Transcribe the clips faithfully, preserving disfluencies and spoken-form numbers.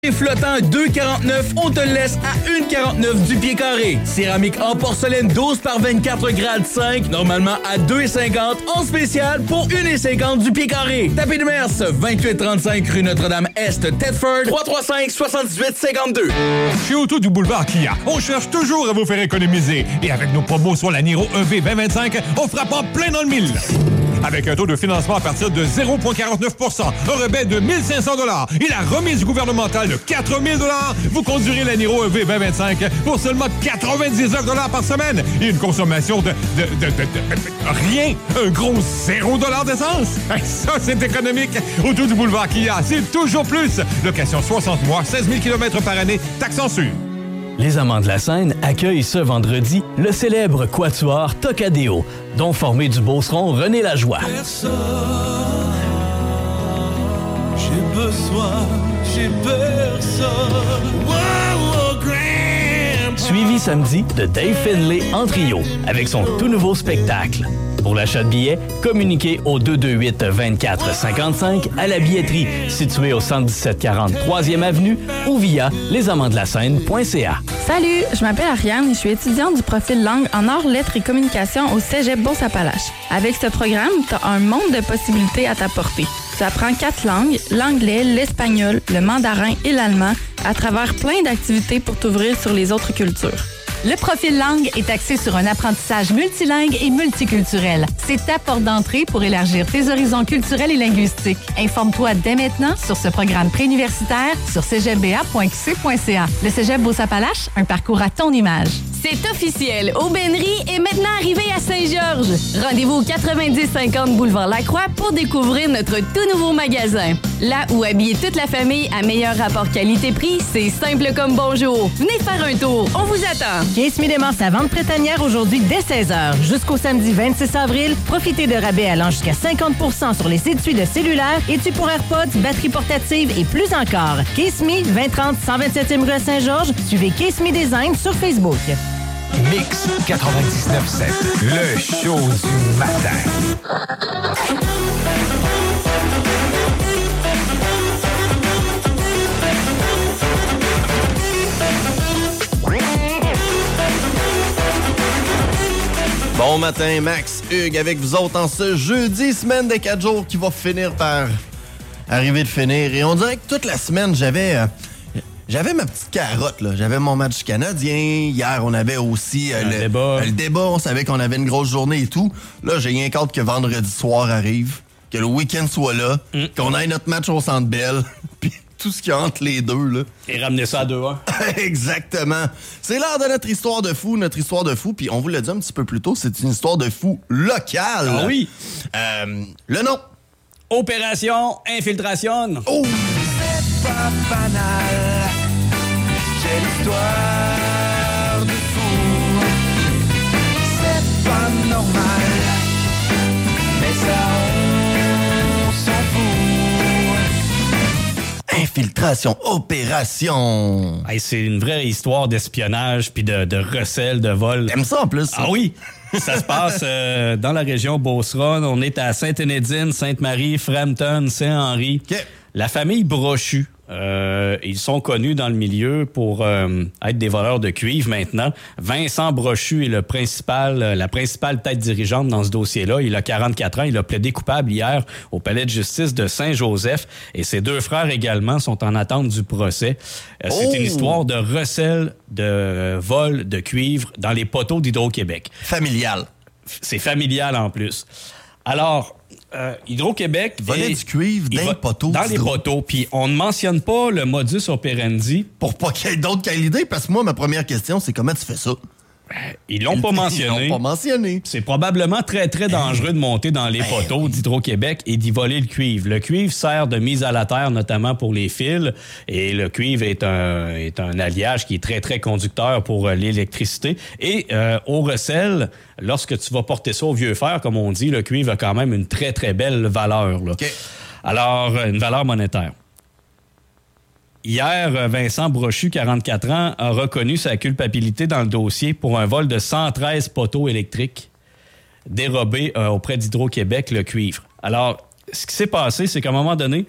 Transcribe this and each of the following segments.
Flottant deux quarante-neuf, on te le laisse à un quarante-neuf du pied carré. Céramique en porcelaine douze par vingt-quatre grade cinq, normalement à deux cinquante, en spécial pour un cinquante du pied carré. Tapis de Mers, vingt-huit trente-cinq rue Notre-Dame-Est, Thetford, trois cent trente-cinq soixante-dix-huit cinquante-deux. Chez Auto du Boulevard Kia, on cherche toujours à vous faire économiser. Et avec nos promos sur la Niro E V vingt vingt-cinq, on frappe en plein dans le mille. Avec un taux de financement à partir de zéro virgule quarante-neuf pour cent, un rebais de mille cinq cents dollars et la remise gouvernementale de quatre mille dollars, vous conduirez la Niro E V vingt vingt-cinq pour seulement quatre-vingt-dix-neuf dollars par semaine et une consommation de, de, de, de, de, de rien. Un gros zéro dollar d'essence. Ça, c'est économique. Autour du boulevard Kia, c'est toujours plus. Location soixante mois, seize mille kilomètres par année, taxe en sûr. Les Amants de la Seine accueillent ce vendredi le célèbre quatuor Tocadéo, dont formé du beauceron René Lajoie. Personne, j'ai besoin, j'ai personne. Wow, oh, grand. Suivi samedi de Dave Finlay en trio avec son tout nouveau spectacle. Pour l'achat de billets, communiquez au deux deux huit, vingt-quatre cinquante-cinq à la billetterie située au cent dix-sept quarante troisième avenue ou via les amants de la scène point c a. Salut, je m'appelle Ariane et je suis étudiante du profil langue en arts, lettres et communication au Cégep Beauce-Appalaches. Avec ce programme, tu as un monde de possibilités à t'apporter. Tu apprends quatre langues, l'anglais, l'espagnol, le mandarin et l'allemand, à travers plein d'activités pour t'ouvrir sur les autres cultures. Le profil langue est axé sur un apprentissage multilingue et multiculturel. C'est ta porte d'entrée pour élargir tes horizons culturels et linguistiques. Informe-toi dès maintenant sur ce programme préuniversitaire sur cégep b a point q c point c a. Le Cégep Beauce-Appalaches, un parcours à ton image. C'est officiel, Aubainerie est maintenant arrivé à Saint-Georges. Rendez-vous au quatre-vingt-dix cinquante boulevard Lacroix pour découvrir notre tout nouveau magasin. Là où habiller toute la famille à meilleur rapport qualité-prix, c'est simple comme bonjour. Venez faire un tour, on vous attend. quinze mille démarches à vente printanière aujourd'hui dès seize heures. Jusqu'au samedi vingt-six avril, profitez de rabais allant jusqu'à cinquante pour cent sur les étuis de cellulaire, étuis pour AirPods, batteries portatives et plus encore. Case Me, vingt trente, cent vingt-septième rue à Saint-Georges. Suivez Case Me Design sur Facebook. Mix quatre-vingt-dix-neuf sept, le show du matin. Bon matin, Max, Hugues, avec vous autres en ce jeudi, semaine des quatre jours qui va finir par arriver de finir. Et on dirait que toute la semaine, j'avais... Euh, J'avais ma petite carotte, là. J'avais mon match canadien. Hier, on avait aussi euh, le, débat. Euh, le débat. On savait qu'on avait une grosse journée et tout. Là, j'ai rien qu'hâte que vendredi soir arrive, que le week-end soit là, mm. qu'on ait notre match au Centre Bell, puis tout ce qu'il y a entre les deux, là. Et ramener ça à deux un. Exactement. C'est l'heure de notre histoire de fou, notre histoire de fou. Puis on vous l'a dit un petit peu plus tôt, c'est une histoire de fou locale. Ah oui? Euh, le nom? Opération Infiltration. Oh! C'est pas banal. J'ai l'histoire de fou. C'est pas normal. Mais ça, on s'en fout. Infiltration, opération. Hey, c'est une vraie histoire d'espionnage puis de, de recel, de vol. T'aimes ça en plus? Ça? Ah oui! Ça se passe euh, dans la région Beauceronne. On est à Sainte-Énédine, Sainte-Marie, Frampton, Saint-Henri. Okay. La famille Brochu. Euh, ils sont connus dans le milieu pour euh, être des voleurs de cuivre maintenant. Vincent Brochu est le principal, la principale tête dirigeante dans ce dossier-là. Il a quarante-quatre ans. Il a plaidé coupable hier au palais de justice de Saint-Joseph. Et ses deux frères également sont en attente du procès. Euh, c'est oh! une histoire de recel, de euh, vol de cuivre dans les poteaux d'Hydro-Québec. Familial. C'est familial en plus. Alors... Euh, Hydro-Québec... Voler du cuivre dans les poteaux. Dans les poteaux. Puis on ne mentionne pas le modus operandi. Pour pas qu'il y ait d'autres qui aient l'idée, parce que moi, ma première question, c'est comment tu fais ça? Ils l'ont pas mentionné. Ils l'ont pas mentionné. C'est probablement très, très dangereux de monter dans les ben, poteaux d'Hydro-Québec et d'y voler le cuivre. Le cuivre sert de mise à la terre, notamment pour les fils. Et le cuivre est un, est un alliage qui est très, très conducteur pour euh, l'électricité. Et euh, au recel, lorsque tu vas porter ça au vieux fer, comme on dit, le cuivre a quand même une très, très belle valeur. Là. Okay. Alors, une valeur monétaire. Hier, Vincent Brochu, quarante-quatre ans, a reconnu sa culpabilité dans le dossier pour un vol de cent treize poteaux électriques dérobés euh, auprès d'Hydro-Québec, le cuivre. Alors, ce qui s'est passé, c'est qu'à un moment donné,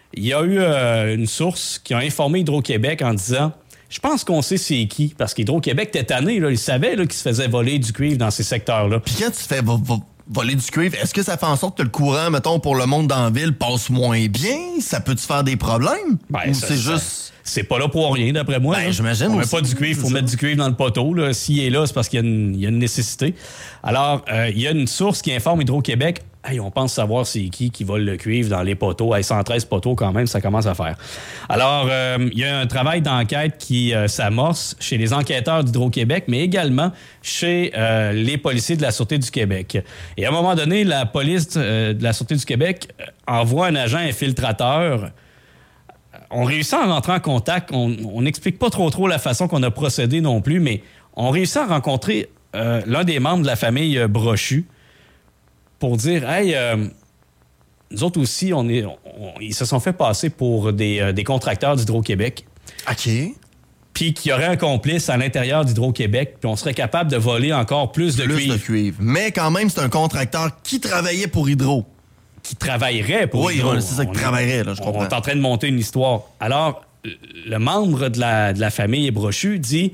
il y a eu euh, une source qui a informé Hydro-Québec en disant « Je pense qu'on sait c'est qui. » Parce qu'Hydro-Québec, cette année, là, il savait là, qu'il se faisait voler du cuivre dans ces secteurs-là. Puis quand tu fais vo- vo- voler du cuivre, est-ce que ça fait en sorte que le courant, mettons, pour le monde dans la ville passe moins bien? Ça peut-tu faire des problèmes? Ben, Ou ça, c'est ça, juste... C'est pas là pour rien, d'après moi. Ben, là. j'imagine On met aussi, pas du cuivre, il faut c'est mettre ça. du cuivre dans le poteau. Là. S'il est là, c'est parce qu'il y a une, il y a une nécessité. Alors, euh, il y a une source qui informe Hydro-Québec. Hey, on pense savoir c'est qui qui vole le cuivre dans les poteaux. Hey, cent treize poteaux, quand même, ça commence à faire. Alors, euh, il y a un travail d'enquête qui euh, s'amorce chez les enquêteurs d'Hydro-Québec, mais également chez euh, les policiers de la Sûreté du Québec. Et à un moment donné, la police euh, de la Sûreté du Québec euh, envoie un agent infiltrateur. On réussit à rentrer en contact. On n'explique pas trop trop la façon qu'on a procédé non plus, mais on réussit à rencontrer euh, l'un des membres de la famille euh, Brochu pour dire « Hey, euh, nous autres aussi, on est, on- ils se sont fait passer pour des, euh, des contracteurs d'Hydro-Québec. OK. Puis qu'il y aurait un complice à l'intérieur d'Hydro-Québec, puis on serait capable de voler encore plus de Plus cuivre de cuivre. Mais quand même, c'est un contracteur qui travaillait pour Hydro. qui travaillerait pour Oui, Hydro. ouais, c'est ça, qui On est- travaillerait, là, je on- comprends. On est en train de monter une histoire. Alors, le membre de la, de la famille Brochu dit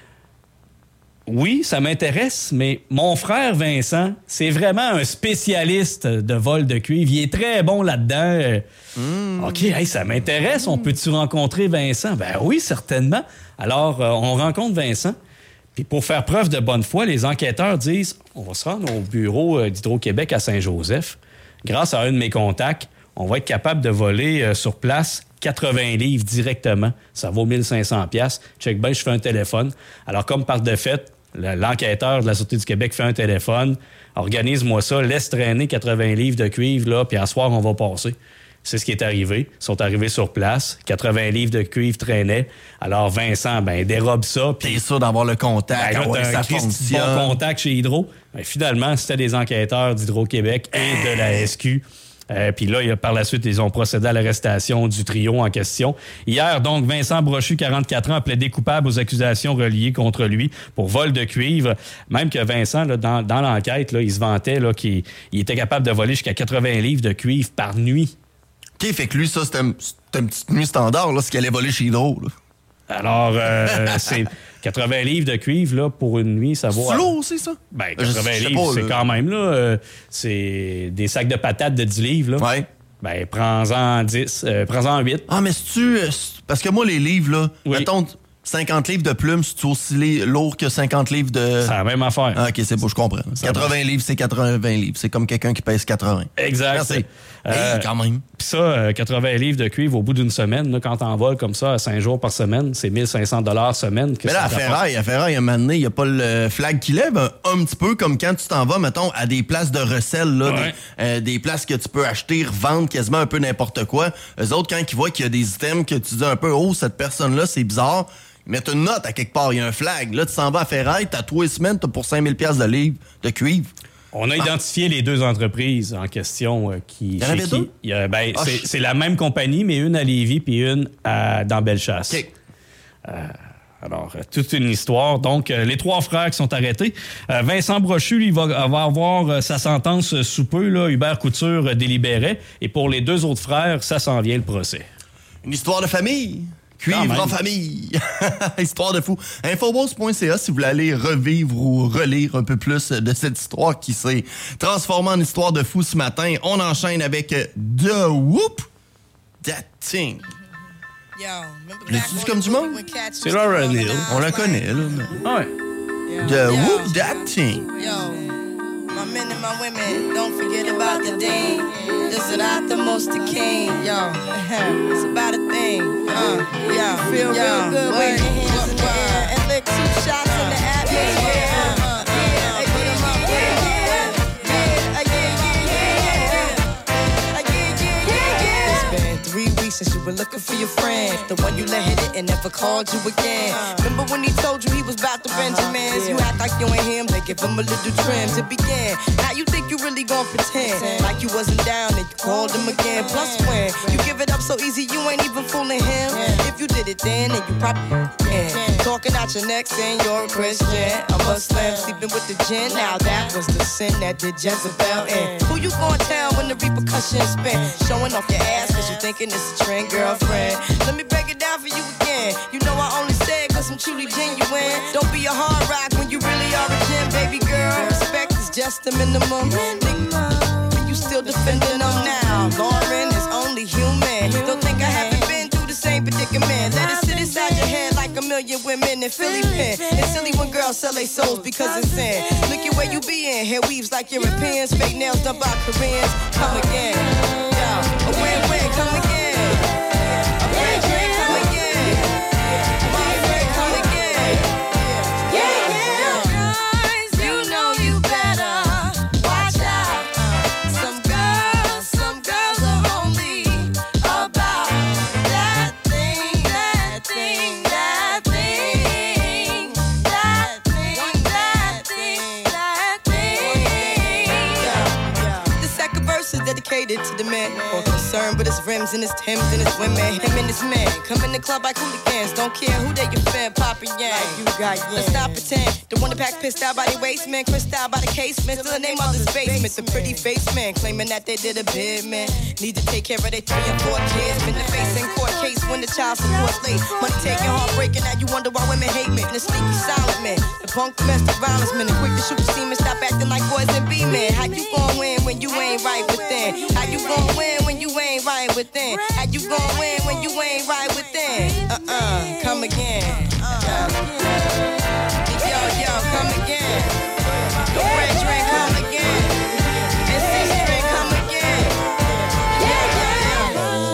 « Oui, ça m'intéresse, mais mon frère Vincent, c'est vraiment un spécialiste de vol de cuivre. Il est très bon là-dedans. Hmm. OK, hey, ça m'intéresse. On peut-tu rencontrer Vincent? Ben oui, certainement. Alors, euh, on rencontre Vincent. Puis pour faire preuve de bonne foi, les enquêteurs disent on va se rendre au bureau euh, d'Hydro-Québec à Saint-Joseph. Grâce à un de mes contacts, on va être capable de voler euh, sur place quatre-vingts livres directement. Ça vaut mille cinq cents dollars. Check bien, je fais un téléphone. Alors, comme par de fait, le- l'enquêteur de la Sûreté du Québec fait un téléphone. Organise-moi ça, laisse traîner quatre-vingts livres de cuivre, là, puis à soir, on va passer. C'est ce qui est arrivé. Ils sont arrivés sur place. quatre-vingts livres de cuivre traînaient. Alors, Vincent, ben, dérobe ça. Puis T'es sûr d'avoir le contact, ben, ah là, ouais, t'as ça un Christi de fonctionne. bon contact chez Hydro. Ben, finalement, c'était des enquêteurs d'Hydro-Québec et de la S Q. Euh, Puis là, il y a- par la suite, ils ont procédé à l'arrestation du trio en question. Hier, donc, Vincent Brochu, quarante-quatre ans, a plaidé coupable aux accusations reliées contre lui pour vol de cuivre. Même que Vincent, là, dans, dans l'enquête, là, il se vantait là, qu'il il était capable de voler jusqu'à quatre-vingts livres de cuivre par nuit. OK, fait que lui, ça, c'était un- c'était une petite nuit standard, là, ce qu'il allait voler chez Hydro, là. Alors, euh, c'est quatre-vingts livres de cuivre là, pour une nuit, ça vaut... C'est lourd aussi, ça? Ben, Je- je quatre-vingts sais livres, pas, c'est là. quand même, là, euh, c'est des sacs de patates de dix livres, là. Ouais. Ben, prends-en dix, euh, prends-en huit. Ah, mais c'est-tu... euh, c'est- Parce que moi, les livres, là, Oui. mettons, cinquante livres de plumes, c'est aussi li- lourd que cinquante livres de... C'est la même affaire. Ah, OK, c'est beau, je comprends. quatre-vingts livres, c'est quatre-vingts livres. C'est comme quelqu'un qui pèse quatre-vingts. Exact. Merci. Euh, Hey, quand même. Puis ça, euh, quatre-vingts livres de cuivre au bout d'une semaine, là, quand t'en voles comme ça à cinq jours par semaine, c'est mille cinq cents dollars semaine. Que Mais là, ça à te rapporte. Ferraille, à Ferraille, un moment donné, il n'y a pas le flag qui lève, un, un petit peu comme quand tu t'en vas, mettons, à des places de recel, là, Ouais. des, euh, des places que tu peux acheter, revendre quasiment un peu n'importe quoi. Eux autres, quand ils voient qu'il y a des items que tu dis un peu, oh, cette personne-là, c'est bizarre, ils mettent une note à quelque part, il y a un flag. Là, tu s'en vas à Ferraille, t'as trois semaines, t'as pour cinq mille dollars de livres de cuivre. On a identifié les deux entreprises en question euh, qui. Il y en avait chez deux? qui- il y a- ben, Ah, c'est, je- c'est la même compagnie, mais une à Lévis puis une à, dans Bellechasse. OK. Alors, euh, toute une histoire. Donc, euh, les trois frères qui sont arrêtés. Euh, Vincent Brochu, lui, va, va avoir euh, sa sentence euh, sous peu. Là, Hubert Couture euh, délibérait. Et pour les deux autres frères, ça s'en vient le procès. Une histoire de famille. Quand Cuivre même. en famille. Histoire de fou. Infobos point c a si vous voulez aller revivre ou relire un peu plus de cette histoire qui s'est transformée en histoire de fou ce matin. On enchaîne avec euh, The Whoop That Thing. L'as-tu dit comme du monde? C'est Lauryn Hill. On la connaît, là. Ah ouais. The Whoop That Thing. Yo, my men and my women, don't forget about the dean. This is not the most the king. Yo, it's about a thing. Uh, yo, feel real good, wave your hands in the air and lick two shots in the atmosphere. Uh, uh, yeah, put 'em up, yeah, yeah, yeah, uh, yeah, yeah, yeah, yeah, uh, yeah, yeah, yeah, yeah. It's been three weeks since you were looking for your friend, the one you let hit it and never called you again. Remember when he told you he was about to Benjamins? You act like you ain't him, they give him a little trim to begin. Now you think you really gon' pretend like you wasn't down and you called him again. Plus when you give it up so easy, you ain't even fooling him. If you did it then, then you probably in. Talking out your neck saying you're a Christian. A Muslim sleeping with the gin. Now that was the sin that did Jezebel in. Who you gonna tell when the repercussions spin? Showing off your ass cause you thinking it's a trend, girlfriend. Let me break it down for you again. You know I only say it cause I'm truly genuine. Don't be a hard rock when you really are a gem, baby girl. Respect is just the minimum. Nigga, you still defending them now. Lauren is only human. Don't think I haven't been through the same predicament. Let it sit inside your head like a million women in Philly pen. It's silly when girls sell their souls because it's sin. Look at where you be in. Hair weaves like Europeans. Fake nails done by Koreans. Come again. Yeah, a win-win. Come again. A win-win. Come again. A win-win. Come again. Yeah, yeah. Guys, you know you better watch out. Some girls, some girls are only about that thing, that thing, that thing, that thing, that thing, that thing. The second verse is dedicated to the men more concerned with his rims and his Timbs and his women. Him and his men come in the club like hooligans. Don't care who they your fan, poppin' yang. Like you got yang. Let's not pretend. The one that pack pissed out by the waist man, crissed out by the casement. Still the name of this basement. The pretty face man claiming that they did a bid, man. Need to take care of their three and four kids. Been the face in court case when the child support's late. Money taking, heartbreaking. Now you wonder why women hate men. The sneaky silent man. The punk domestic violence man. The quick to shoot the semen. Stop acting like boys and be men. How you gon' win when you ain't right within? How you gon' win when you ain't right within? How you gon' win when you ain't right within? Uh-uh, come again. Uh, yo, yo, come again. The red drink, come again. And six drink, come again. Yeah, yeah,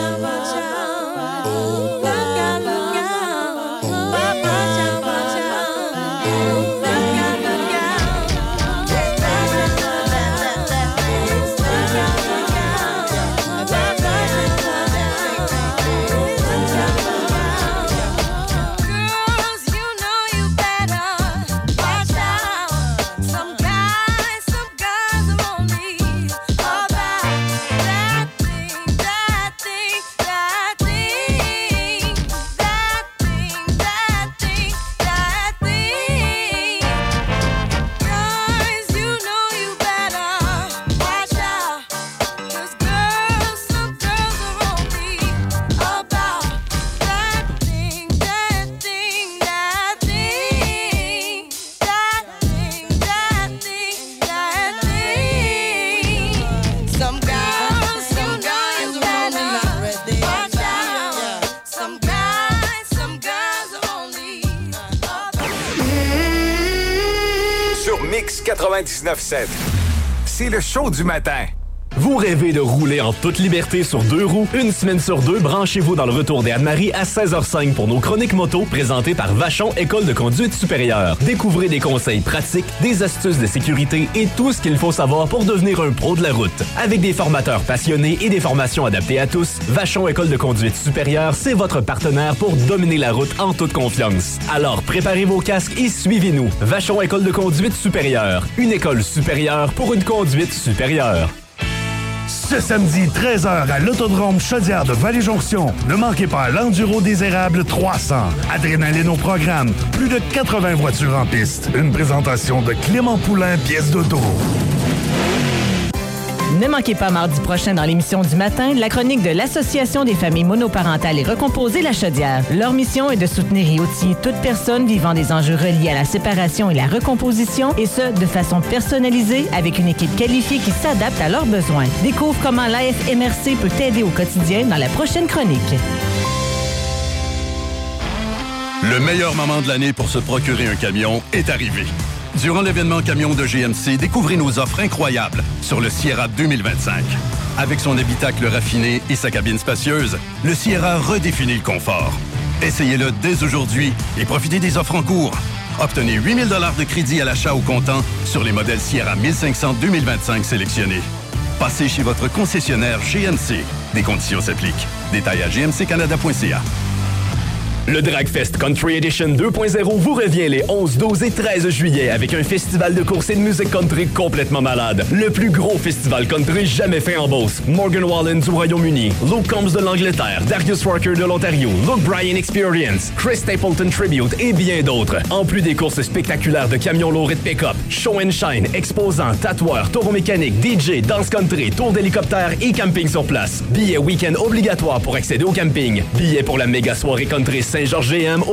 girls, you know you better watch out. Some guys, some guys are only about that thing, that thing, that thing, that thing, that thing, that thing. Guys, you know you better watch out. 'Cause girls, some girls are only about that thing, that thing, that thing, that thing, that thing, that thing. Some guys, some guys are only watch out. Some guys, some girls are only Sur Mix quatre-vingt-dix-neuf sept. C'est le show du matin. Vous rêvez de rouler en toute liberté sur deux roues? Une semaine sur deux, branchez-vous dans le retour des Anne-Marie à seize heures cinq pour nos chroniques moto présentées par Vachon École de conduite supérieure. Découvrez des conseils pratiques, des astuces de sécurité et tout ce qu'il faut savoir pour devenir un pro de la route. Avec des formateurs passionnés et des formations adaptées à tous, Vachon École de conduite supérieure, c'est votre partenaire pour dominer la route en toute confiance. Alors préparez vos casques et suivez-nous. Vachon École de conduite supérieure, une école supérieure pour une conduite supérieure. Ce samedi, treize heures, à l'Autodrome Chaudière de Vallée-Jonction. Ne manquez pas l'Enduro Désérable trois cents. Adrénaline au programme. Plus de quatre-vingts voitures en piste. Une présentation de Clément Poulain, pièce d'auto. Ne manquez pas mardi prochain dans l'émission du matin la chronique de l'Association des familles monoparentales et recomposées La Chaudière. Leur mission est de soutenir et outiller toute personne vivant des enjeux reliés à la séparation et la recomposition, et ce, de façon personnalisée avec une équipe qualifiée qui s'adapte à leurs besoins. Découvre comment l'A F M R C peut t'aider au quotidien dans la prochaine chronique. Le meilleur moment de l'année pour se procurer un camion est arrivé. Durant l'événement camion de G M C, découvrez nos offres incroyables sur le Sierra deux mille vingt-cinq. Avec son habitacle raffiné et sa cabine spacieuse, le Sierra redéfinit le confort. Essayez-le dès aujourd'hui et profitez des offres en cours. Obtenez huit mille dollars de crédit à l'achat au comptant sur les modèles Sierra mille cinq cents deux mille vingt-cinq sélectionnés. Passez chez votre concessionnaire G M C. Des conditions s'appliquent. Détails à g m c canada point c a. Le Dragfest Country Edition deux point zéro vous revient les onze, douze et treize juillet avec un festival de course et de musique country complètement malade. Le plus gros festival country jamais fait en Beauce. Morgan Wallen du Royaume-Uni, Luke Combs de l'Angleterre, Darius Rucker de l'Ontario, Luke Bryan Experience, Chris Stapleton Tribute et bien d'autres. En plus des courses spectaculaires de camions lourds et de pick-up, show and shine, exposants, tatoueurs, taureaux mécaniques, D J, danse country, tour d'hélicoptère et camping sur place. Billets week-end obligatoire pour accéder au camping. Billets pour la méga soirée country Saint-Georges G M